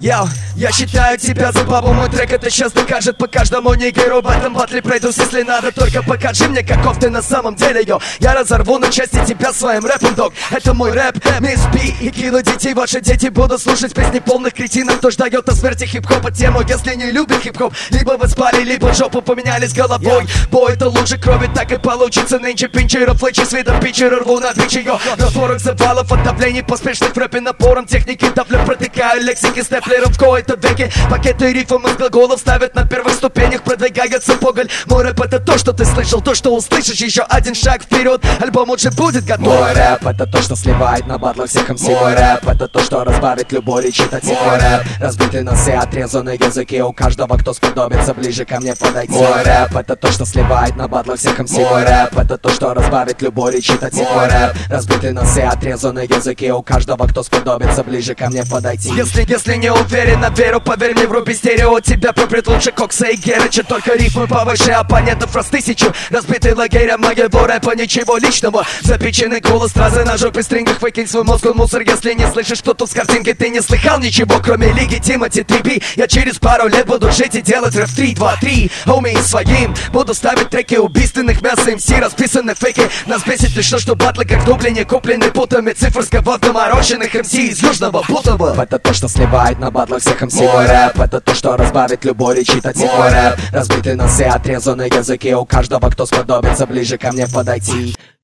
Я считаю тебя за бабу, мой трек это сейчас докажет по каждому нигеру. В этом батле пройдусь, если надо, только покажи мне, каков ты на самом деле, йо. Я разорву на части тебя своим рэпом, дог. Это мой рэп, мисс Би. И кину детей, ваши дети будут слушать песни полных кретинов. Кто ждает о смерти хип-хопа тему, если не любит хип-хоп. Либо вы спали, либо жопу поменялись головой. Бой это лучше крови, так и получится нынче. Пинчеров, флечи с видом питчера рву на бичи, йо. Разборок завалов от давлений поспешных в рэпе напором техники давлю, протыкаю лексики степлером в кои-то веки. Пакеты рифом из глаголов ставят на первых ступенях, продвигается поголь. Мой рэп это то, что ты слышал, то, что услышишь. Еще один шаг вперед, альбом уже будет готов. Мой рэп это то, что сливает на батлах всех МС. Мой рэп это то, что разбавит любой речитать. Мой рэп разбитый носы, отрезанные языки у каждого, кто сподобится ближе ко мне подойти. Мой рэп это то, что сливает на батлах всех МС. Мой рэп это то, что разбавит любой речитать. Мой рэп разбитый носы, отрезанные языки у каждого, кто сподобится ближе ко мне подойти. Если не уверен, на веру, поверь мне, вруби стерео. Тебя пропрет лучше Кокса и Герыча. Только рифмы повыше оппонентов раз тысячу. Разбитый лагеря моего рэпа, ничего личного. Запеченный голос, стразы на жопе, стрингах. Выкинь свой мозг в мусор, если не слышишь, что тут с картинки. Ты не слыхал ничего, кроме Лиги Тимати 3B. Я через пару лет буду жить и делать рэп 3, 2, 3. Хоми своим буду ставить треки убийственных мяса МС, расписаны фейки. Нас бесит лишь то, что батлы как в Дублине куплены путами цифр с кого доморощенных МС из Южного Бутова. Это то, что сливает на батлах всех МС. Мой рэп это то, что разбавит любой речитать. Мой рэп разбитый носы, отрезанные языки у каждого, кто сподобится ближе ко мне подойти.